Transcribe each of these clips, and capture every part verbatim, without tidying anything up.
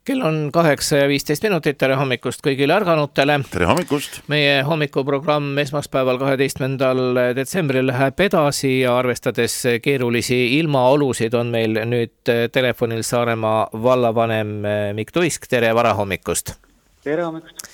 Kell on kaheksa ja viisteist minutit, tere hommikust kõigile ärganutele. Tere hommikust. Meie hommikuprogramm esmaspäeval kaheteistkümnendal detsembril läheb edasi ja arvestades keerulisi ilmaolusid on meil nüüd telefonil Saaremaa vallavanem Mikk Tuisk. Tere varahommikust. Tere hommikust.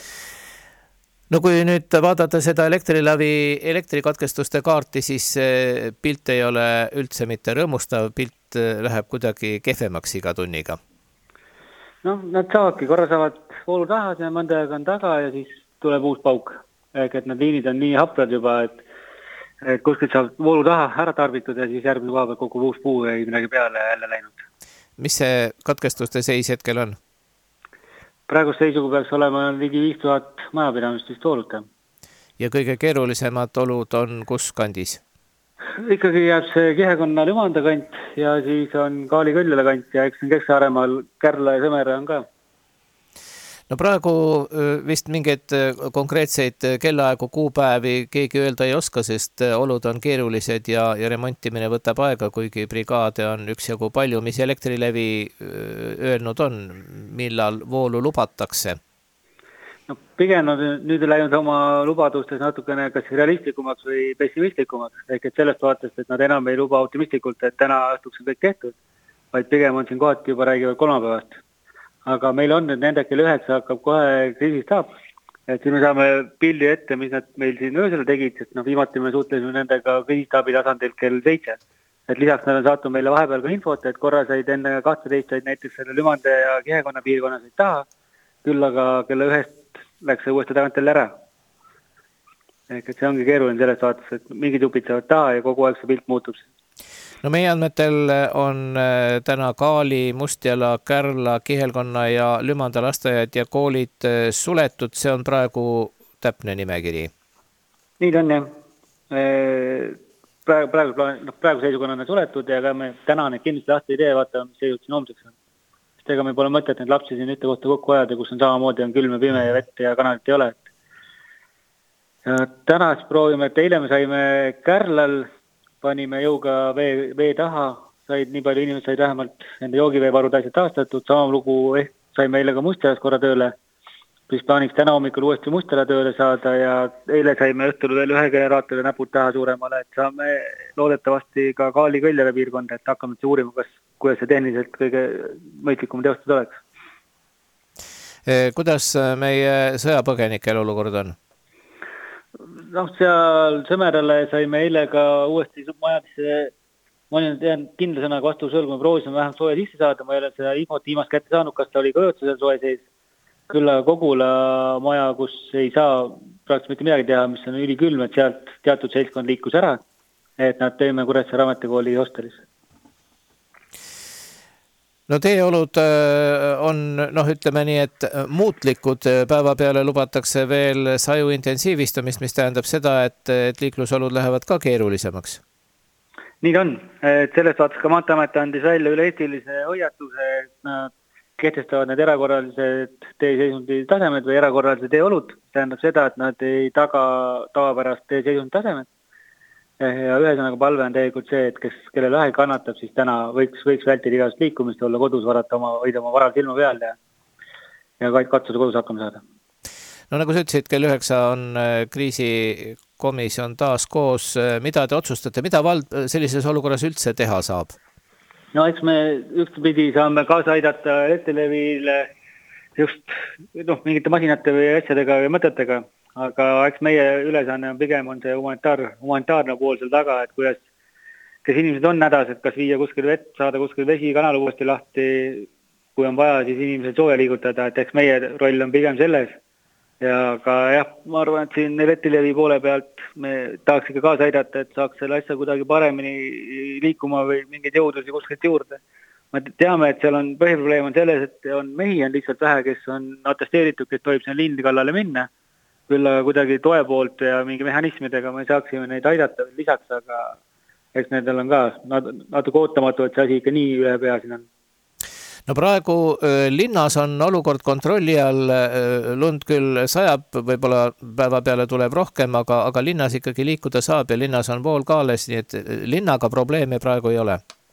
No kui nüüd vaadata seda elektrilävi elektrikatkestuste kaarti, siis pilt ei ole üldse mitte rõõmustav, pilt läheb kuidagi kehvemaks iga tunniga. No, nad saavadki, korra saavad voolu taha, ja mõnda aega on taga ja siis tuleb uus pauk. Ehk et need liinid on nii haprad juba, et, et kuskilt saab voolu taha ära tarbitud ja siis järgmine koha peal kogu uus puu ei midagi peale jälle läinud. Mis see katkestuste seis hetkel on? Praegu seisugu peaks olema ligi viis tuhat majapidamist vist vooluta. Ja kõige keerulisemad olud on kus kandis? Ikkagi jääb see Kihekonna Lümanda kant ja siis on Kaali Kõljala kant ja eks on Kesk-Saaremaal Kärla ja Sõmere on ka. No praegu vist mingeid konkreetseid kellaaegu kuupäevi keegi öelda ei oska, sest olud on keerulised ja, ja remontimine võtab aega, kuigi brigaade on üksjagu palju. Mis Elektrilevi öelnud on, millal voolu lubatakse? No, pigem on nüüd läinud oma lubadustes natukene kas realistlikumaks või pessimistlikumaks. Ehk et sellest vaatest, et nad enam ei luba optimistlikult, et täna õhtuks on kõik tehtud, vaid pigem on siin kohati juba räägivad kolmapäevast. Aga meil on nüüd nende kell üheksa hakkab kohe kriisistaab. Et siin me saame pildi ette, mis nad meil siin öösel tegid, sest no, viimati me suhtlesime nendega kriisistaabi tasandil kell seitse. Et lisaks nad on saatnud meile vahepeal ka infot, et korra said enne kaksteist said näiteks selle Lümande ja Kihekonna piirkonna said taha, küll aga kella ühest läks see uuesti tagant jälle ära. Ehk et see ongi keeruline selles vaates, et mingid jupid saavad taha ja kogu aeg see pilt muutub. No meie andmetel on täna Kaali, Mustjala, Kärla, Kihelkonna ja Lümanda lasteaiad ja koolid suletud. See on praegu täpne nimekiri. Nii on jah. Praegu, praegu, no, praegu seisukonna on suletud ja ka me täna neid kindlasti lahti ei tee, vaata, mis seisud siin homseks on. Ega me pole mõtet neid lapsi siin ühte kohta kokku ajada, kus on samamoodi on külm ja pime ja vett ja kanalit ei ole. Ja täna siis proovime, et eile me saime Kärlal, panime jõuga vee, vee taha, said nii palju inimesed said vähemalt nende joogiveevarud asjad taastatud, sama lugu ehk saime eile ka Mustjalas korra tööle, siis plaaniks täna hommikul uuesti Mustjala tööle saada ja eile saime õhtul veel ühe generaatori näpud taha suuremale, et saame loodetavasti ka Kaali Kõljala piirkonda, et hakkame uurima, kas kuidas see tehniliselt kõige mõistlikum teostud oleks. Kuidas meie sõjapõgenikel olukord on? No, seal Sõmerale saime eile ka uuesti majadisse, ma olen kindla sõnaga vastu sõlgu, me proovisime vähem soe sisse saada, ma ei ole seda infot viimast kätte saanud, kas ta oli ka öötsusel soe sees. Küll Kogula maja, kus ei saa praktiliselt mitte midagi teha, mis on ülikülm, et sealt teatud seltskond liikus ära, et nad teeme Kuressaare ametikooli hostelis. No teie olud on, noh ütleme nii, et muutlikud päeva peale lubatakse veel saju intensiivistumist, mis tähendab seda, et, et liiklusolud lähevad ka keerulisemaks. Nii on, et sellest vaatas ka Maanteeamet andis välja üle eestilise hoiatuse, et nad kehtestavad need erakorralised teeseisundi tasemed või erakorralised teeolud, tähendab seda, et nad ei taga tavapärast teeseisundi tasemed. Ja ühesõnaga palve on tegelikult see, et kes, kelle vähe kannatab, siis täna võiks, võiks vältida igast liikumist, olla kodus, varata oma, hoida oma varal silma peal ja, ja katsuda kodus hakkama saada. No nagu sa ütlesid, kell üheksa on kriisikomisjon taas koos. Mida te otsustate, mida vald sellises olukorras üldse teha saab? No eks me ühtpidi saame kaasa aidata Elektrilevile just noh, mingite masinate või asjadega või mõtetega. Aga eks meie ülesanne on pigem on see humanitaar, humanitaarne pool seal taga, et kuidas, kes inimesed on hädas, et kas viia kuskil vett, saada kuskil vesi kanal uuesti lahti, kui on vaja, siis inimesed sooja liigutada, et eks meie roll on pigem selles. Ja ka jah, ma arvan, et siin Elektrilevi poole pealt me tahaks ikka kaasa aidata, et saaks selle asja kuidagi paremini liikuma või mingeid jõudusi kuskilt juurde. Me teame, et seal on põhiprobleem on selles, et on mehi on lihtsalt vähe, kes on atesteeritud, kes tohib sinna lindi kallale minna. Küll kuidagi toe poolt ja mingi mehhanismidega me saaksime neid aidata lisaks, aga eks nendel on ka natuke ootamatu, et see asi ikka nii ühe pea siin on. No praegu linnas on olukord kontrolli all, lund küll sajab, võib-olla päeva peale tuleb rohkem, aga, aga linnas ikkagi liikuda saab ja linnas on vool ka alles, nii et linnaga probleeme praegu ei ole.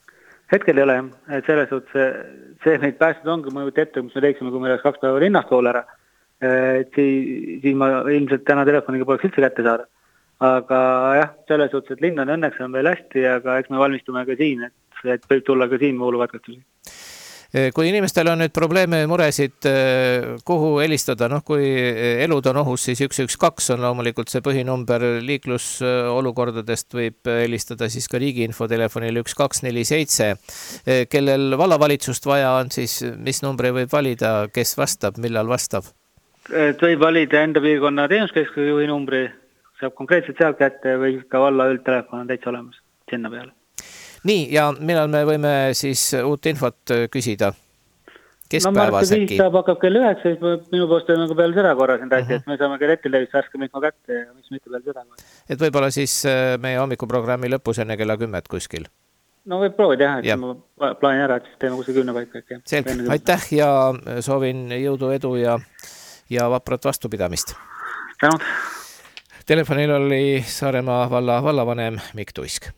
hetkel ei ole, et selles suhtes see, see meid päästud ongi, ma jõuti ette, mis me teeksime, kui me oleks kaks päeva linnast poole ära, et siis, siis ma ilmselt täna telefoniga poleks üldse kätte saada. Aga jah, selles suhtes, et linn on õnneks on veel hästi, aga eks me valmistume ka siin, et, et võib tulla ka siin voolukatkestusi. Kui inimestel on nüüd probleeme ja muresid, kuhu helistada, noh kui elud on ohus, siis üks üks kaks on loomulikult see põhinumber, liiklusolukordadest võib helistada siis ka riigi infotelefonil üks kaks neli seitse. Kellel vallavalitsust vaja on, siis mis numbri võib valida, kes vastab, millal vastab? Et võib valida enda piirkonna teenuskeskuse juhi numbri, saab konkreetselt sealt kätte või ka valla üldtelefon on täitsa olemas sinna peale. Nii, ja millal me võime siis uut infot küsida? Keskpäevas äkki? No Marta saab hakkab kell üheksa, siis minu poolest võime ka peale seda korra siin rääkida, uh -huh. et me saame ka Rettilevist värske info kätte ja mis mitte peale seda korra. Et võib-olla siis meie hommikuprogrammi lõpus enne kella kümmet kuskil? No võib proovi teha, et ja. ma plaanin ära, et siis teeme kuskil kümne paika. Selge, aitäh ja soovin jõudu, edu ja, ja vaprat vastupidamist. Tänud. Telefonil oli Saaremaa valla vallavanem Mikk Tuisk.